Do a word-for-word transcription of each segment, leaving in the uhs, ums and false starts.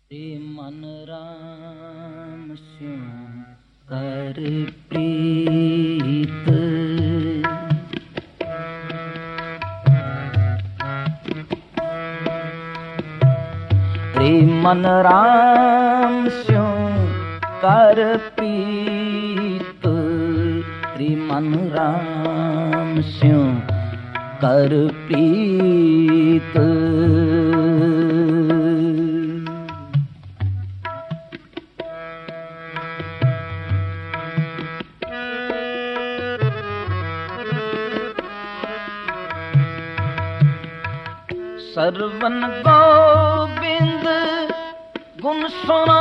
रे मन राम स्यों कर प्रीत। रे मन राम स्यों कर प्रीत। रे मन राम स्यों कर प्रीत। सरवन गोविंद गुण सुनो,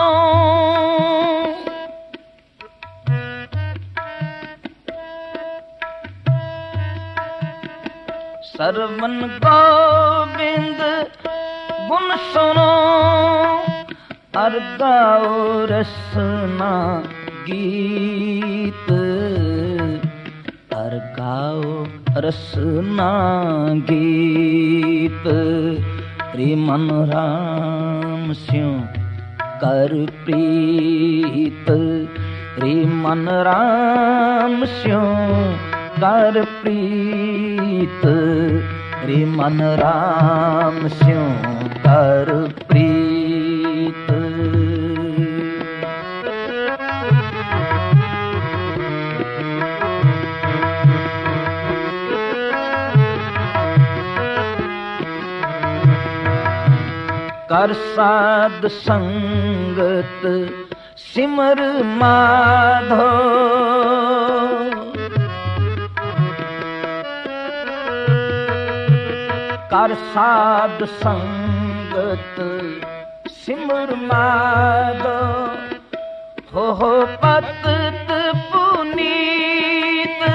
सरवन गोविंद गुण सुनो, अर गाओ रसना गीत। अर गाओ रसना गीत। रे मन राम स्यों कर प्रीत। रे मन राम स्यों कर प्रीत। रे मन राम स्यों कर प्रीत। कर साध संगत सिमर माधो, कर साध संगत सिमर माधो। हो हो पतित पुनीत,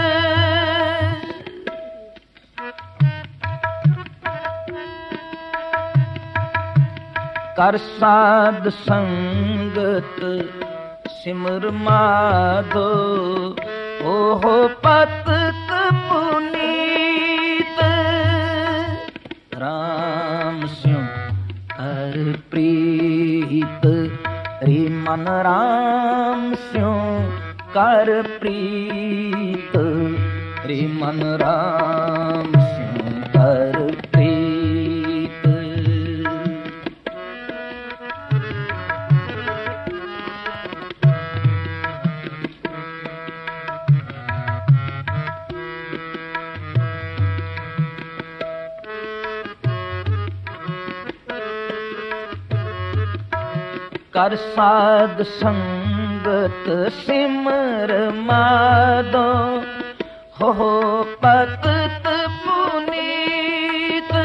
कर साध संगत सिमर माधो। ओहो पतित पुनीत, राम स्यों कर प्रीत। रे मन राम स्यों कर प्रीत। रे मन राम स्यों कर प्रीत। कर साध संगत सिमर माधो। हो हो पतित पुनीत,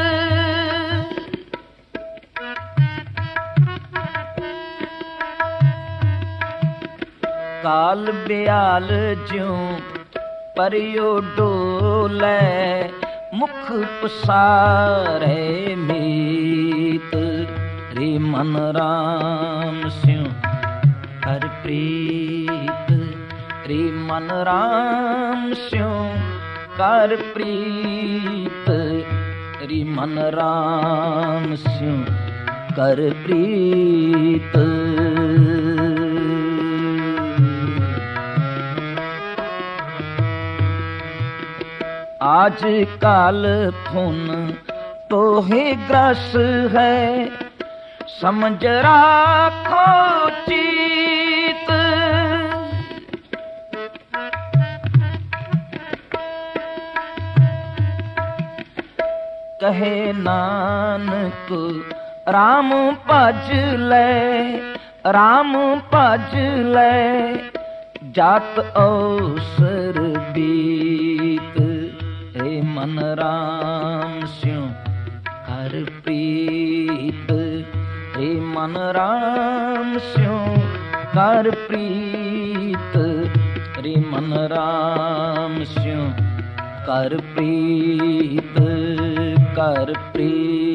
काल ब्याल ज्यों परियो डोले, मुख पसारे मीत। रे मन राम स्यों कर प्रीत। रे मन राम स्यों कर प्रीत। रे मन राम स्यों कर प्रीत। आज काल फुन तो ही ग्रस है, समझ राखो चीत। कहे नानक राम भज ले, राम भज ले, जात अवसर बीत। हे मन राम स्यों कर प्रीत। हे मन राम स्यों कर प्रीत। रे मन राम स्यों कर प्रीत। कर प्रीत।